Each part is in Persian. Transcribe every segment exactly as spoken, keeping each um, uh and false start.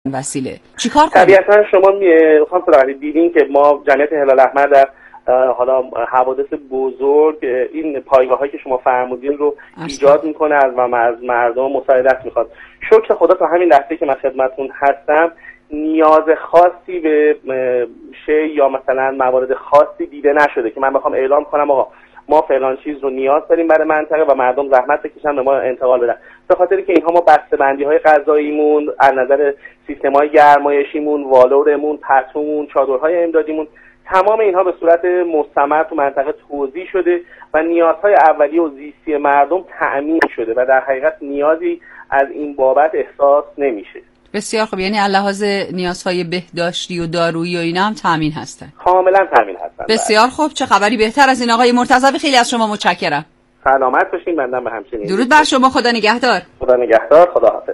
وسیله چیکار کنیم؟ طبیعتا شما خانم صلاحی دیدین که ما جمعیت هلال احمر در حالا حوادث بزرگ این پایگاه‌هایی که شما فرمودین رو ایجاد میکنه از و از مردم مساعدت میخواد. شکر خدا تا همین لحظه که من خدمتتون هستم نیاز خاصی به شی یا مثلا موارد خاصی دیده نشده که من بخوام اعلام کنم آقا ما فلان چیز رو نیاز داریم برای منطقه و مردم زحمت بکشن به ما انتقال بدن. به خاطر که اینها ما بسته‌بندی‌های غذاییمون از نظر سیستم‌های گرمایشیمون، والورمون، پتومون، چادرهای امدادیمون، تمام اینها به صورت مستمر تو منطقه توزیع شده و نیازهای اولیه و زیستی مردم تأمین شده و در حقیقت نیازی از این بابت احساس نمیشه. بسیار خوب، یعنی لحاظ نیازهای بهداشتی و دارویی و اینا هم تامین هستن؟ کاملا تامین هستن. بسیار خوب، چه خبری بهتر از این آقای مرتضوی. خیلی از شما متشکرم. سلامت باشین. بنده به همچنین. درود بر شما. خدا نگهدار. خدا نگهدار. خدا حافظ.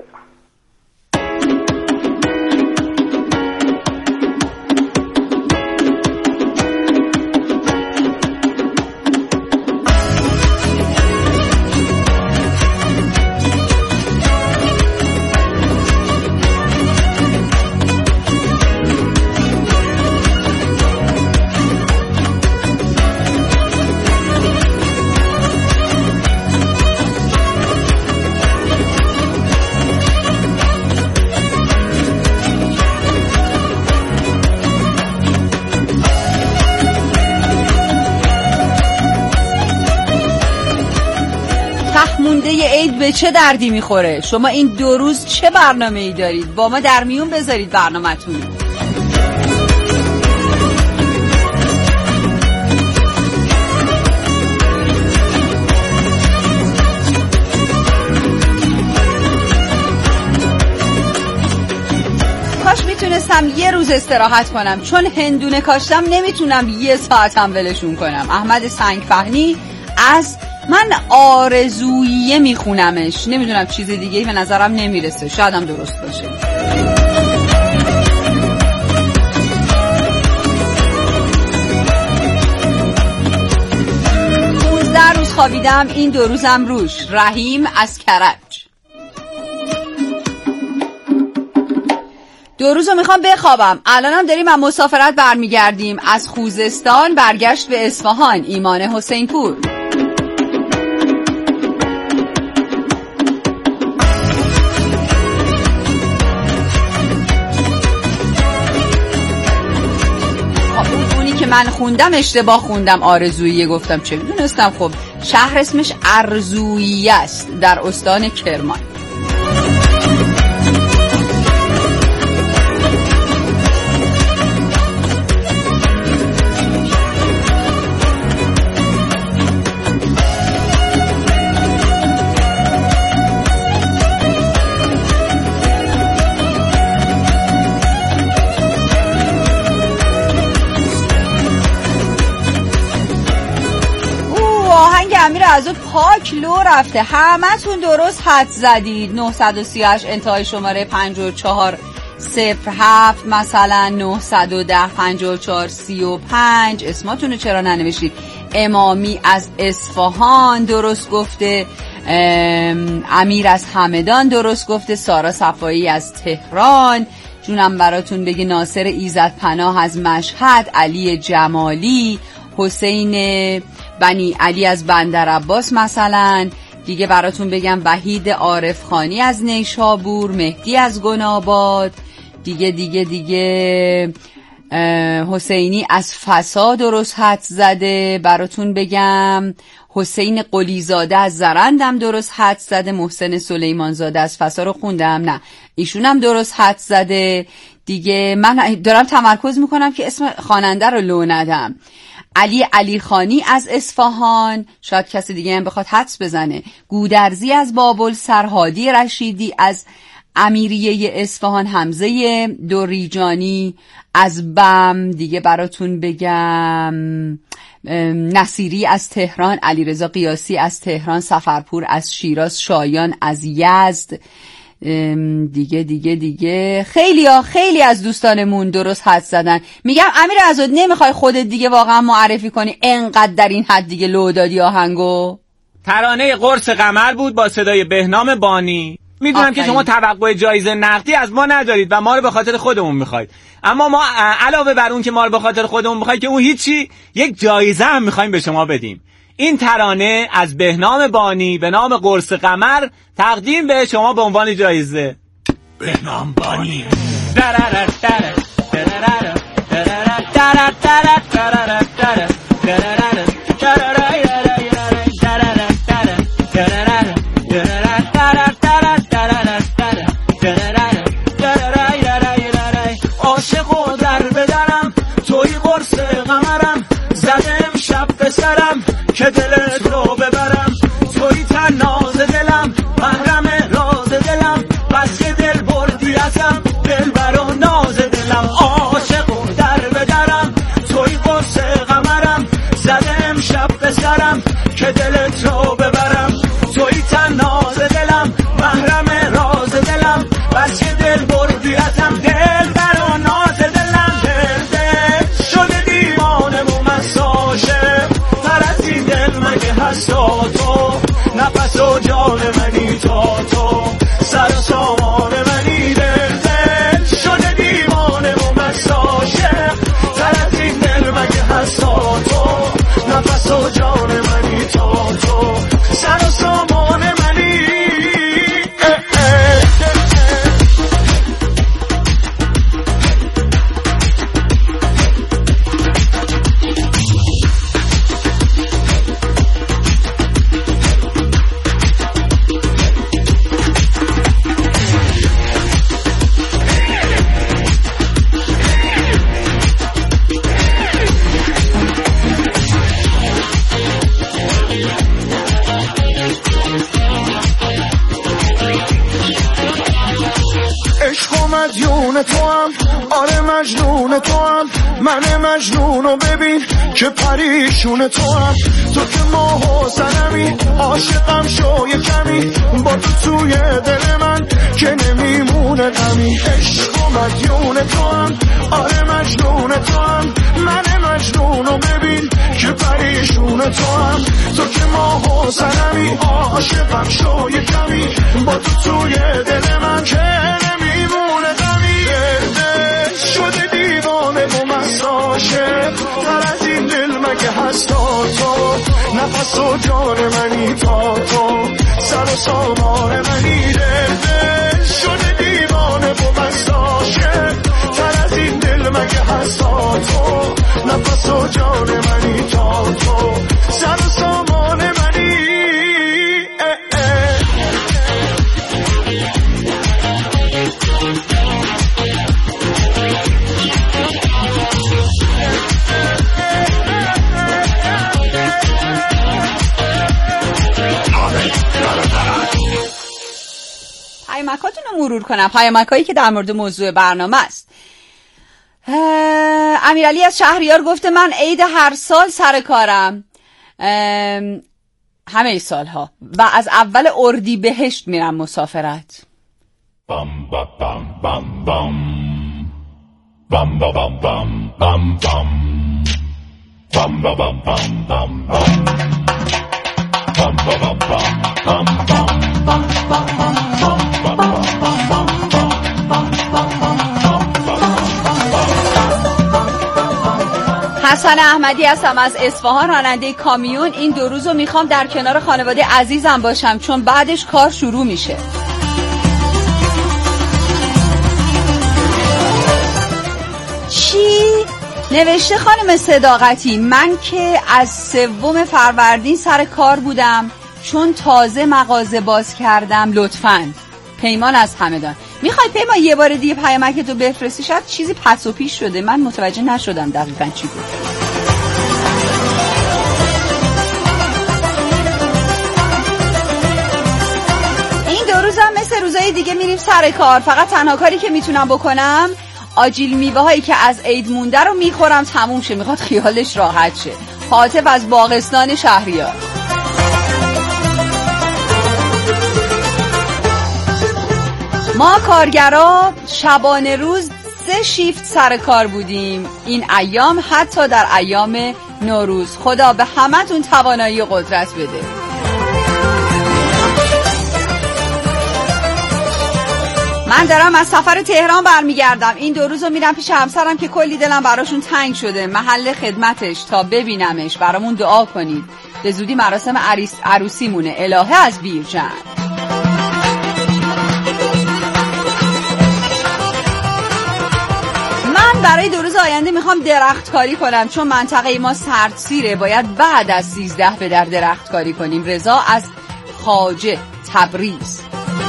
مونده عید به چه دردی میخوره؟ شما این دو روز چه برنامه ای دارید؟ با ما در میون بذارید برنامه‌تون. کاش میتونستم یه روز استراحت کنم، چون هندونه کاشتم نمیتونم یه ساعت هم ولشون کنم. احمد سنگفهمی از من آرزویه میخونمش، نمیدونم چیز دیگه به نظرم نمیرسه، شاید هم درست باشه. پونزده روز خوابیدم، این دو روزم روش. رحیم از کرج. دو روزو میخوام بخوابم. الانم داریم از مسافرت برمیگردیم، از خوزستان برگشت به اصفهان. ایمان حسین پور. من خوندم اشتباه خوندم، آرزویه گفتم، چه میدونستم. خب شهر اسمش ارزویه است در استان کرمان. امیر از او پاک لو رفته. همه تون درست حد زدید. نه صد و سی و هشت انتهای شماره پنجاه و چهار صفر هفت، مثلا نه صد و ده پنجاه و چهار سی و پنج. اسماتون رو چرا ننوشتید؟ امامی از اصفهان درست گفته. امیر از همدان درست گفته. سارا صفایی از تهران. جونم براتون بگه. ناصر ایزد پناه از مشهد. علی جمالی. حسین بنی علی از بندر عباس مثلا. دیگه براتون بگم وحید عارف خانی از نیشابور. مهدی از گناباد. دیگه دیگه دیگه حسینی از فسا درست حد زده. براتون بگم حسین قلیزاده از زرندم درست حد زده. محسن سلیمان زاده از فسا رو خوندم، نه ایشونم درست حد زده. دیگه من دارم تمرکز میکنم که اسم خواننده رو لو ندم. علی علی خانی از اصفهان، شاید کسی دیگه هم بخواد حدس بزنه. گودرزی از بابل. سرهادی رشیدی از امیریه اصفهان. حمزه دوریجانی از بم. دیگه براتون بگم نصیری از تهران. علیرضا قیاسی از تهران. سفرپور از شیراز. شایان از یزد. دیگه دیگه دیگه خیلی ها خیلی از دوستانمون درست حد زدن. میگم امیر عزاد نمیخوای خودت دیگه واقعا معرفی کنی؟ انقدر در این حد دیگه لو دادی آهنگو. ترانه قرص قمر بود با صدای بهنام بانی. میدونم که شما توقع جایزه نقدی از ما ندارید و ما رو به خاطر خودمون میخواید، اما ما علاوه بر اون که ما رو به خاطر خودمون میخواید که اون هیچی، یک جایزه هم میخوایم به شما بدیم. این ترانه از بهنام بانی به نام قرص قمر تقدیم به شما به عنوان جایزه. بهنام بانی عاشق و در بدرم توی قرص قمرم، زدم شب به سرم که دلت رو ببرم، توی تناز دلم محرم راز دلم، بس که دل بردی ازم دل برا ناز دلم. عاشق و در بدرم توی قرص قمرم، زدم شب به سرم که دلت رو ببرم، توی تناز دلم محرم راز دلم، بس که دل بردی ازم دل برا ناز دلم. دل دل شده دیوانه و مساشه، تر از این دل مگه هستا تو، نفس و جان منی تا تو، سر و سامان منی. دل دل شده دیوانه و مساشه، تر از این دل مگه هستا تو، نفس و جان منی تا تو، سر و سامان منی. مجنون تو هم، آره مجنون تو هم، من مجنونو ببین که پریشون تو هم، تو که ماه و سنمی، عاشقم شو یه کمی، با تو توی دل من که نمیمونه غمی. عشق و مجنون تو هم، آره مجنون تو هم، من مجنونو ببین که پریشون تو هم، تو که ماه و سنمی، عاشقم شو یه کمی، با تو توی دل من که نمیمونه غمی. شده دیوانه و مساشه، تر از این دل مگه هستا تو، نفس و جان منی تا تو، سر و سامان منی. دل شده دیوانه و مساشه، تر از این دل مگه هستا تو، نفس و جان منی تا تو، سر و سامان منی. پیامکاتون رو مرور کنم، پیامکایی که در مورد موضوع برنامه است. امیرعلی از شهریار گفته من عید هر سال سر کارم، همه سالها، و از اول اردیبهشت میرم مسافرت. بام بام بام بام بام بام بام بام بام بام بام بام بام بام بام بام حسن احمدی هستم از اصفهان، راننده کامیون. این دو روزو میخوام در کنار خانواده عزیزم باشم چون بعدش کار شروع میشه. چی؟ نوشته خانم صداقتی من که از سوم فروردین سر کار بودم چون تازه مغازه باز کردم. لطفاً. پیمان از همدان. میخوای پیمان یه بار دیگه پیامکتو بفرستی؟ شاید چیزی پس و پیش شده، من متوجه نشدم دقیقاً چی بود. این دو روزم مثل روزای دیگه میریم سر کار. فقط تنها کاری که میتونم بکنم آجیل میوه هایی که از عید مونده رو میخورم تموم شه. میخواد خیالش راحت شه. حاطف از باغستان شهریار. ما کارگرا شبانه روز سه شیفت سر کار بودیم این ایام، حتی در ایام نوروز. خدا به همتون توانایی و قدرت بده. من دارم از سفر تهران برمیگردم. این دو روزو میرم پیش همسرم که کلی دلم براشون تنگ شده. محل خدمتش تا ببینمش برامون دعا کنید. به زودی مراسم عریس عروسی مونه. الهه از بیرجند. من برای دو روز آینده میخوام درخت کاری کنم چون منطقه ما سردسیره. باید بعد از سیزده به در درخت کاری کنیم. رضا از خواجه تبریز.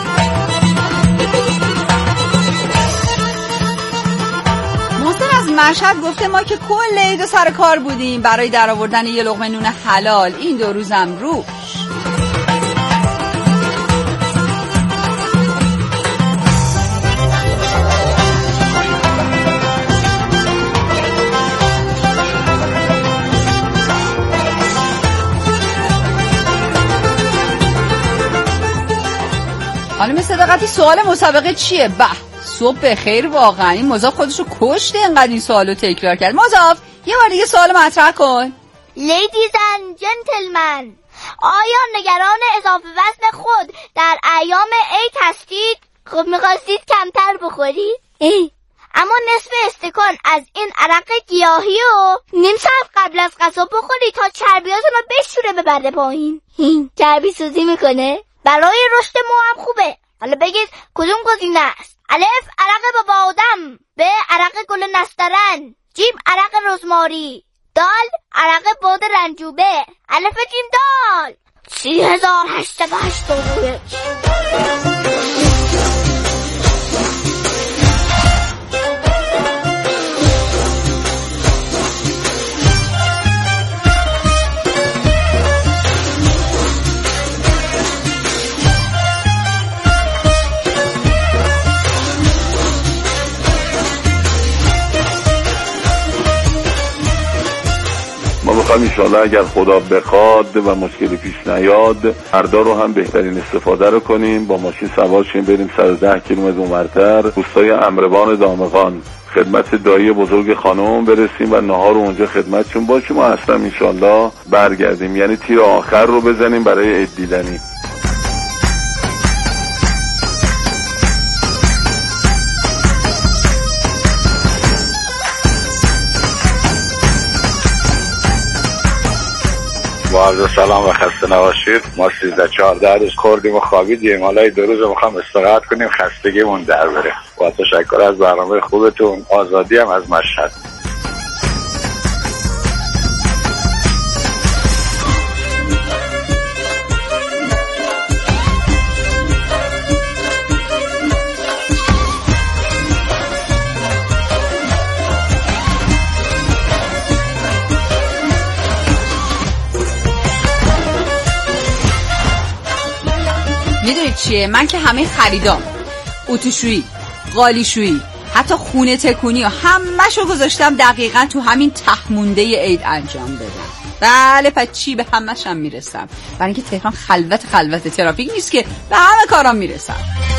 مشهد گفته ما که کل عید و سر کار بودیم برای در آوردن یه لقمه نون حلال. این دو روزم روش. خانم صداقتی سوال مسابقه چیه؟ به صبح بخیر. واقعا این مضاف خودشو کشته اینقدر این سوالو تکرار کرد. مضاف یه بار دیگه سوال مطرح کن. Ladies and gentlemen، آیا نگران اضافه وزن خود در ایام عید هستید؟ خب می‌خواستید کمتر بخورید؟ ای اما نصف استکان از این عرق گیاهی و نیم ساعت قبل از غذا بخورید تا چربیاتون رو بشوره ببره پایین. چربی سوزی میکنه، برای رشد مو هم خوبه. حالا بگید کدوم گزینه است؟ الف عرق بابا آدم، ب عرق گل نسترن، جیم عرق رزماری، دال عرق باد رنجوبه. الف جیم دال. سی هزار هشتصد و هشتاد و یک. ما میخوایم انشاءالله اگر خدا بخواد و مشکلی پیش نیاد فردا رو هم بهترین استفاده رو کنیم. با ماشین سوار شیم بریم صد و ده کیلومتر اونورتر روستای امربان دامغان خدمت دایی بزرگ خانم برسیم و نهار رو اونجا خدمتشون باشیم و اصلا انشاءالله برگردیم. یعنی تیر آخر رو بزنیم برای عید دیدنی. با عرض سلام و خسته نباشید. ما سیزده چهارده روز خوردیم و خوابیدیم. حالا دو روز میخوام استراحت کنیم خستگیمون در بره. با تشکر از برنامه خوبتون. آزادی هم از مشهد. میدونید چیه؟ من که همه خریدام، اتوشویی، قالیشویی، حتی خونه تکونی و همه‌شو گذاشتم دقیقاً تو همین ته مونده عید انجام بدم. بله پس چی به همه‌ش هم میرسم. برای اینکه تهران خلوت خلوت ترافیک نیست که به همه کارام میرسم.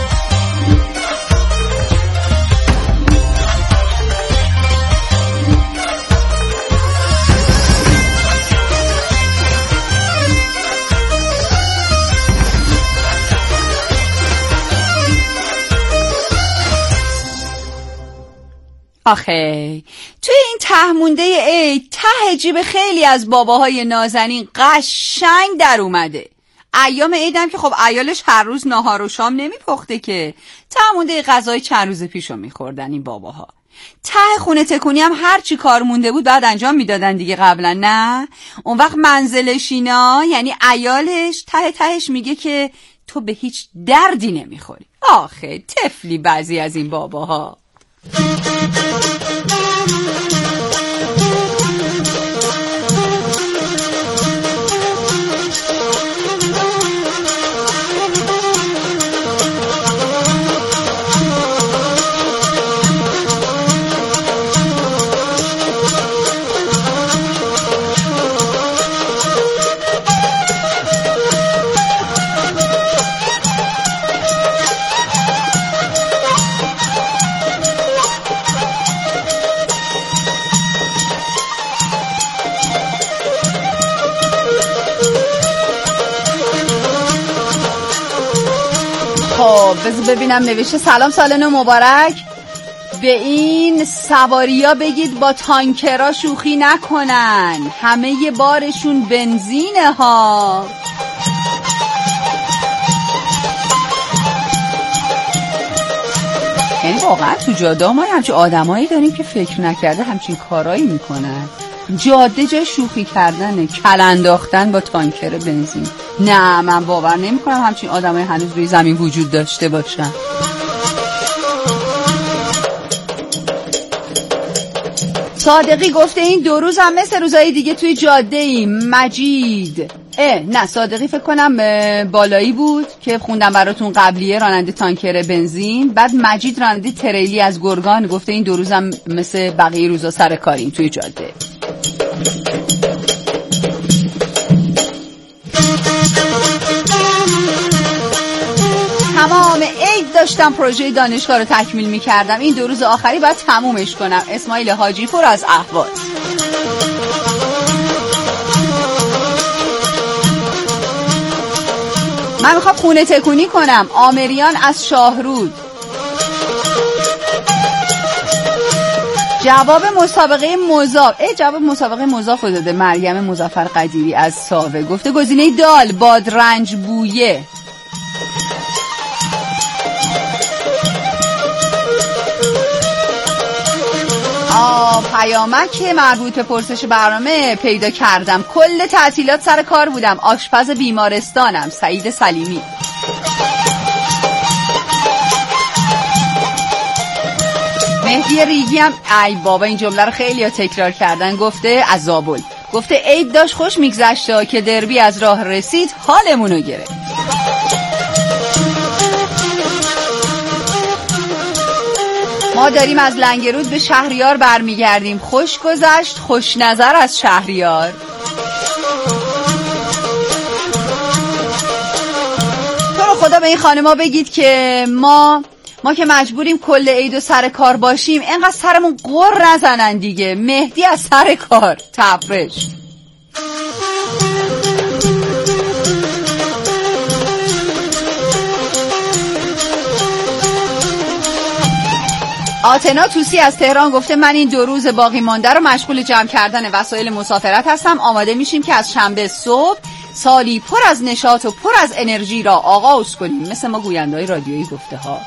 آخه توی این ته مونده عید ته جیب خیلی از باباهای نازنین قشنگ در اومده. ایام عیدم که خب عیالش هر روز ناهار و شام نمیپخته که ته مونده غذای چند روز پیشو میخوردن این باباها. ته خونه تکونی هم هر چی کار مونده بود بعد انجام میدادن دیگه قبلا، نه؟ اون وقت منزلش اینا یعنی عیالش ته تهش میگه که تو به هیچ دردی نمیخوری. آخه طفلی بعضی از این باباها. بذار ببینم نوشته سلام سال نو مبارک. به این سواریا بگید با تانکرها شوخی نکنن، همه ی بارشون بنزینه ها. یعنی واقعا تو جاده ما همچین آدمایی داریم که فکر نکرده همچین کارایی میکنن. جاده جای شوخی کردنه، کل انداختن با تانکر بنزین. نه من باور نمی کنم همچین آدمای هنوز روی زمین وجود داشته باشن. صادقی گفته این دو روز هم مثل روزهای دیگه توی جاده ایم. مجید اه نه صادقی فکر کنم بالایی بود که خوندم براتون قبلیه، راننده تانکر بنزین. بعد مجید راننده تریلی از گرگان گفته این دو روز هم مثل بقیه روزا سر کاریم توی جاده. تمام عید داشتم پروژه دانشگاه رو تکمیل می‌کردم. این دو روز آخری باید تمومش کنم. اسماعیل حاجی پور از اهواز. من میخوام خونه تکونی کنم. آمریان از شاهرود. جواب مسابقه مضاف ای جواب مسابقه مضاف داده مریم مظفر قدیری از ساوه. گفته گزینه دال بادرنج بویه. آه پیامک مربوط به پرسش برنامه پیدا کردم. کل تعطیلات سر کار بودم، آشپز بیمارستانم. سعید سلیمی. مهدی ریگی هم ای بابا این جمله رو خیلی ها تکرار کردن. گفته از زابل. گفته عید داشت خوش میگذشت که دربی از راه رسید حالمونو گرفت. ما داریم از لنگرود به شهریار برمیگردیم. خوش گذشت، خوش نظر از شهریار. تو رو خدا به این خانما بگید که ما ما که مجبوریم کل عید و سر کار باشیم اینقدر سرمون قر نزنن دیگه. مهدی از سر کار تفرش. آتنا توسی از تهران گفته من این دو روز باقی مانده رو مشغول جمع کردن وسایل مسافرت هستم. آماده میشیم که از شنبه صبح سالی پر از نشاط و پر از انرژی را آغاز کنیم. مثل ما گوینده‌های رادیویی گفته ها.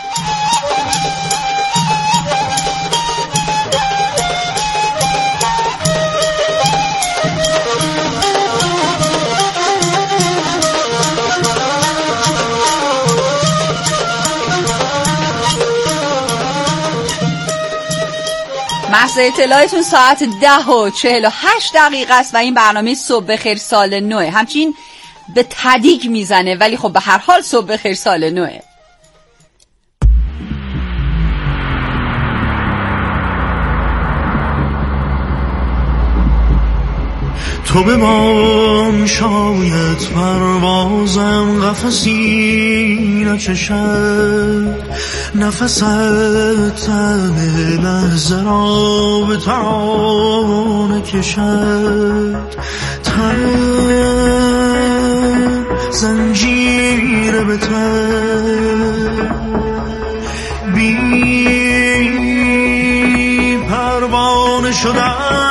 محض اطلاعتون ساعت ده و چهل و هشت دقیقه است و این برنامه صبح بخیر سال نوه. همچین به تدیگ میزنه ولی خب به هر حال صبح بخیر سال نوه. تو بمان شاید پروازم قفسی نچشد، نفست تن لحظه را به تا نکشد، تن زنجیر به تن بی پروانه شدن،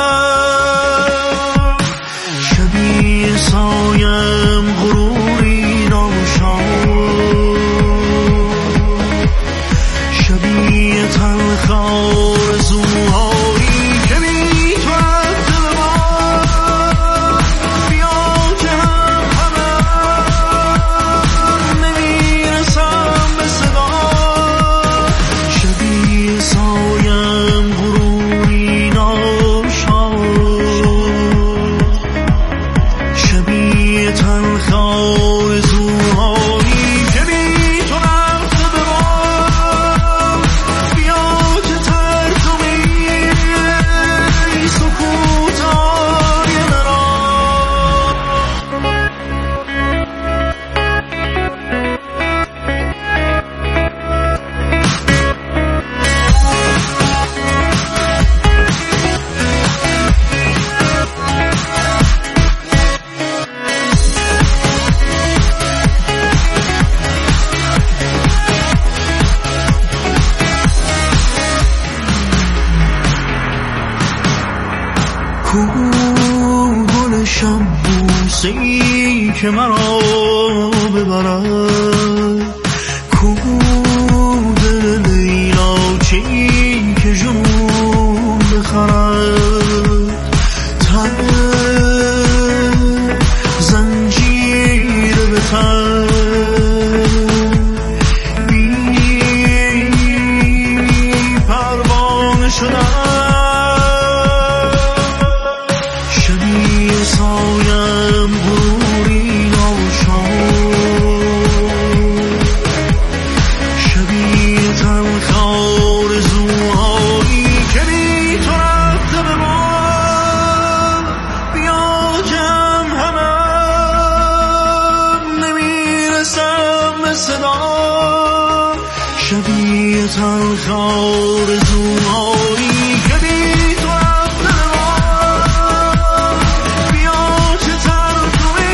سایم غروری ناشاد، شبیه تلخ آرزوهایی که بی تو از دل ما بیا که هم همه نمیرسم به صدا، شبیه سایم غروری ناشاد، تلخ آرزوهایی که بی تو رفته به ما بیا که تن کو گل شب بوسه‌ای که مرا ببرد، کو دل لیلاچی که جنون بخرد، تن زنجیر به تن بی پروانه شدن، شبیه سایم غروری ناشاد، شبیه تلخ آرزوهایی که بی تو رفته به من، بیا که هم همم نمیرسم به صدا، شبیه تلخ آرزوهایی که بی تو رفته به من، بیا که ترجمه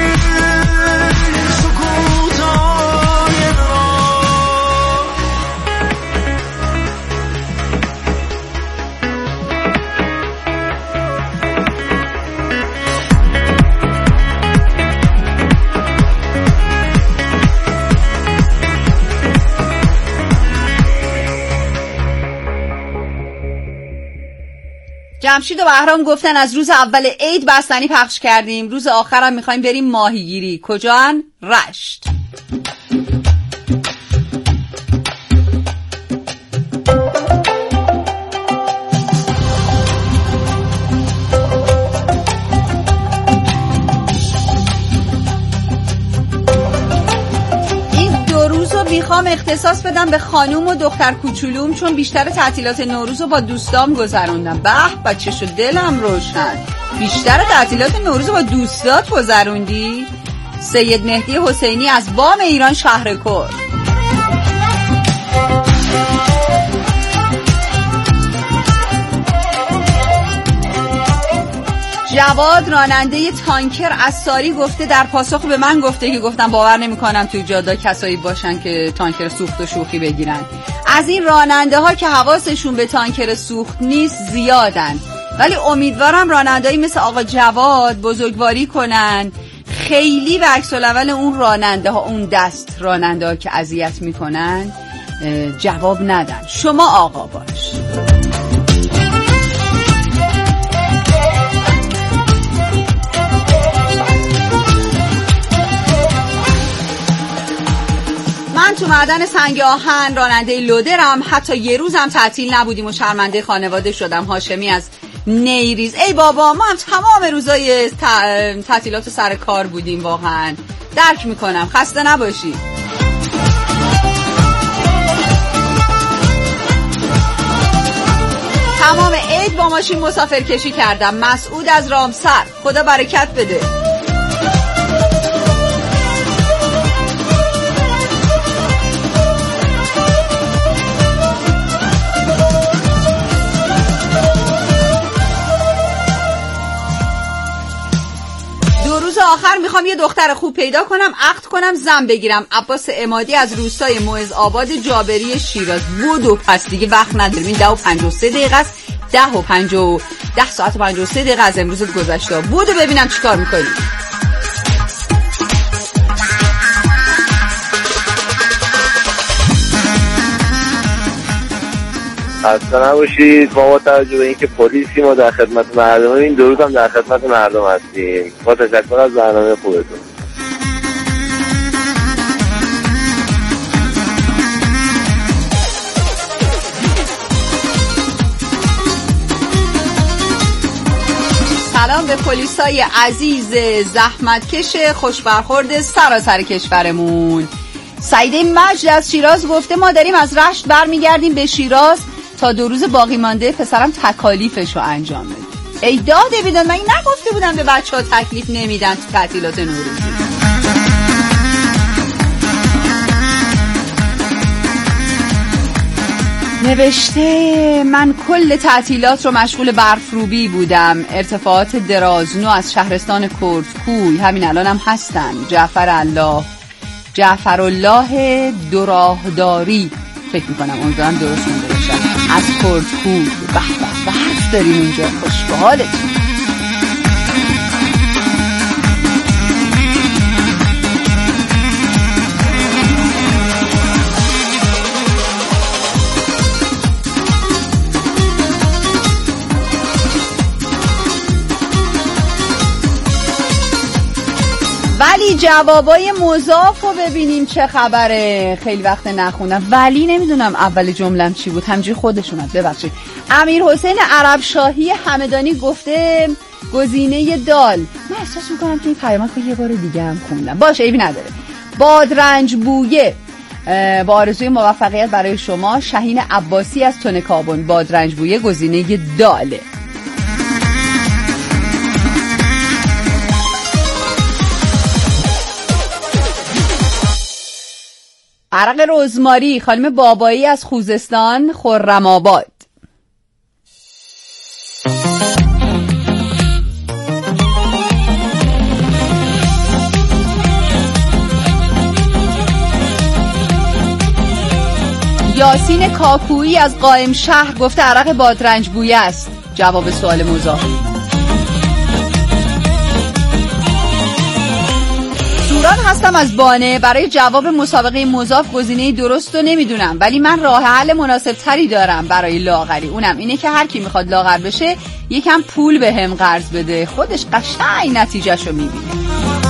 سکوتای ما. جمشید و بهرام گفتن از روز اول عید بستنی پخش کردیم، روز آخرم میخوایم بریم ماهیگیری. کجان؟ رشت. میخوام اختصاص بدم به خانوم و دختر کوچولوم، چون بیشتر تعطیلات نوروز رو با دوستام گذروندم. به بچه شو دلم روشن. بیشتر تعطیلات نوروز رو با دوستات گذروندی؟ سید مهدی حسینی از بام ایران شهرکر. جواد راننده تانکر اساری گفته، در پاسخ به من گفته که گفتم باور نمی‌کنم توی جاده کسایی باشن که تانکر سوخت و شوخی بگیرن. از این راننده ها که حواسشون به تانکر سوخت نیست زیادن، ولی امیدوارم رانندهایی مثل آقا جواد بزرگواری کنن، خیلی به عکس العمل اون راننده ها، اون دست راننده ها که اذیت میکنن جواب ندن. شما آقا باش. من تو معدن سنگ آهن راننده لودرم، حتی یه روزم تعطیل نبودیم و شرمنده خانواده شدم. هاشمی از نیریز. ای بابا ما هم تمام روزای تعطیلات سر کار بودیم، واقعا درک میکنم، خسته نباشی. تمام عید با ماشین مسافر کشی کردم. مسعود از رامسر، خدا برکت بده. آخر میخوام یه دختر خوب پیدا کنم، عقد کنم، زن بگیرم. عباس عمادی از روستای معز آباد جابری شیراز. بودو پس دیگه وقت نداریم، این ده و پنج و سه دقیقه است. ده و پنج و ده ساعت و پنج و سه دقیقه از امروزت گذشته. بودو ببینم چی کار میکنی. خسته نباشید. ما با توجه به اینکه پلیسی ما در خدمت مردم، این دو روز هم در خدمت مردم هستیم. با تشکر از برنامه خوبتون. سلام به پلیسای عزیز زحمتکش خوشبرخورد سراسر کشورمون. سعیده مجد از شیراز گفته ما داریم از رشت برمیگردیم به شیراز تا دو روز باقی مانده پسرم تکالیفشو انجام بده. ای داده بیدان، من این نگفته بودم به بچه ها تکلیف نمیدن تو تعطیلات نوروزی؟ نوشته من کل تعطیلات رو مشغول برفروبی بودم. ارتفاعات درازنو از شهرستان کردکوی همین الان هم هستن. جعفر الله جعفر الله دوراهداری فکر میکنم امیدوارم درست مونده باشم، از کردکوی. به به برف داریم اونجا، خوش به حالتون. جوابای مضاف رو ببینیم چه خبره. خیلی وقت نخوندم ولی نمیدونم اول جملم چی بود، همجوری خودش اومد. ببخشید. امیر حسین عرب شاهی همدانی گفته گزینه دال. من احساس میکنم که این پیامک رو یه بار دیگه هم خوندم. باشه عیبی نداره. بادرنج بویه با آرزوی موفقیت برای شما. شهین عباسی از تن کابون. بادرنج بویه گزینه داله. عرق رزماری خانم بابایی از خوزستان خرم آباد. یاسین کاکویی از قائم شهر گفته عرق بادرنج بویه است. جواب سوال مضاف. سوران هستم از بانه. برای جواب مسابقه مضاف گزینه درست رو نمیدونم ولی من راه حل مناسب تری دارم برای لاغری. اونم اینه که هر کی میخواد لاغر بشه یکم پول به هم قرض بده، خودش قشنگ نتیجهشو میبینه.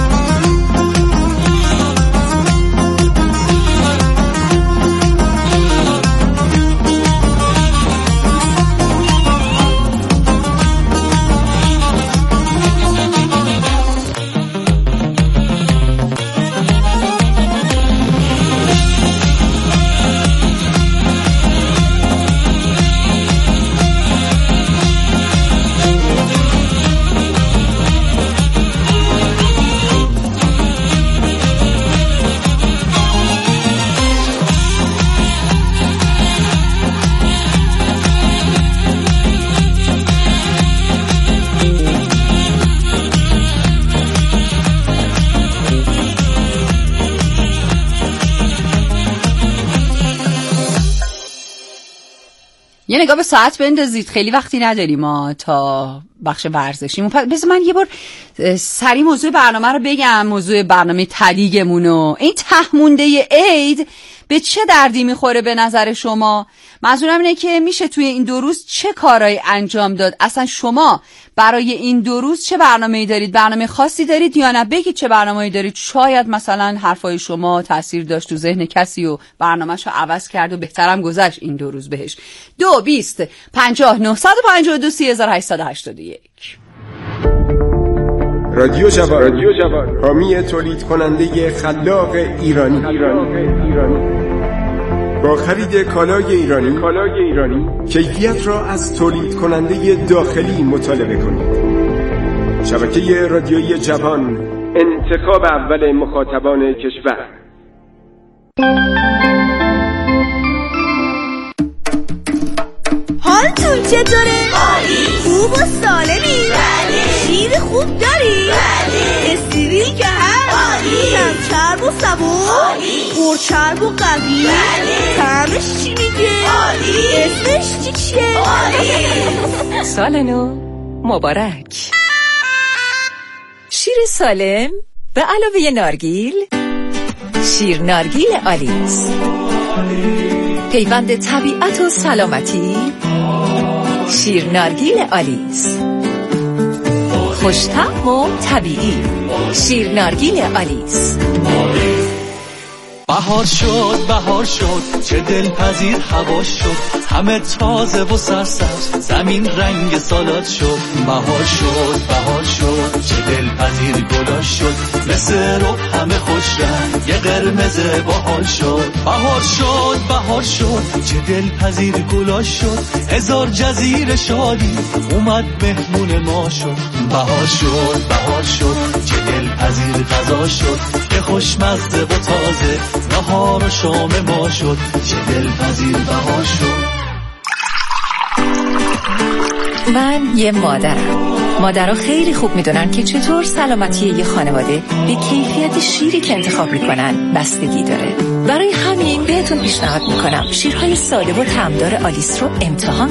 یه نگاه به ساعت بندازید، خیلی وقتی نداریم ما تا بخش ورزشیمون. بذار من یه بار سری موضوع برنامه رو بگم، موضوع برنامه تلیگمونو. این تهمونده عید به چه دردی میخوره به نظر شما؟ منظورم اینه که میشه توی این دو روز چه کارایی انجام داد؟ اصلا شما برای این دو روز چه برنامه‌ای دارید؟ برنامه خاصی دارید یا نه؟ بگید چه برنامه‌ای دارید. شاید مثلا حرفای شما تاثیر داشت تو ذهن کسی و برنامه‌شو عوض کرد و بهترم گذشت این دو روز بهش. دو بیست پنجاه نهصد و پنجاه و دو سی هزار و هشتصد و هشتاد و یک. رادیو جوان، رادیو جوان، حامی تولید کننده خلاق ایرانی. ایرانی. ایرانی. با خرید کالای ایرانی، کالای ایرانی کیفیت را از تولید کننده داخلی مطالبه کنید. شبکه رادیویی جوان، انتخاب اول مخاطبان کشور. حالتون چطوره؟ عالی. خوب و سالمی؟ بله. شیر خوب داری؟ بله. استریل که هست؟ عالی. کم چرب و صبور؟ عالی. پر چرب و قوی؟ بله. طعمش چی میگه؟ عالی. اسمش چی چیه؟ عالی. سال نو مبارک. شیر سالم به علاوه نارگیل، شیر نارگیل آلیس، پیوند طبیعت و سلامتی. شیر نارگیل آلیس، خوش‌طعم و طبیعی. شیر نارگیل آلیس. بهار شد بهار شد چه دلپذیر هوا شد، همه تازه و سرسبز زمین رنگ سالاد شد. بهار شد بهار شد چه دلپذیر گلا شد، مثل رو همه خوش رنگ یه قرمز باحال شد. بهار شد بهار شد چه دلپذیر گلا شد، هزار جزیره شادی اومد مهمون ما شد. بهار شد بهار شد چه دلپذیر غذا شد، که خوشمزه و تازه نهار و شام ما شد. چه دلپذیر بهار شد. من یه مادرم. مادرها خیلی خوب میدونن که چطور سلامتی یه خانواده به کیفیت شیری که انتخاب میکنن بستگی داره. برای همین بهتون پیشنهاد میکنم شیرهای ساده و طعمدار آلیس رو امتحان